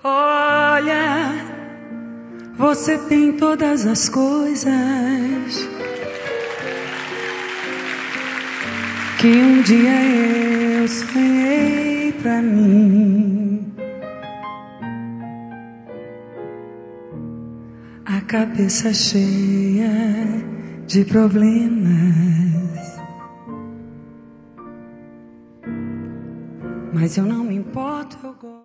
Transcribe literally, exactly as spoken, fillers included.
Olha, você tem todas as coisas que um dia eu sonhei pra mim. A cabeça cheia de problemas, mas eu não me importo, eu gosto.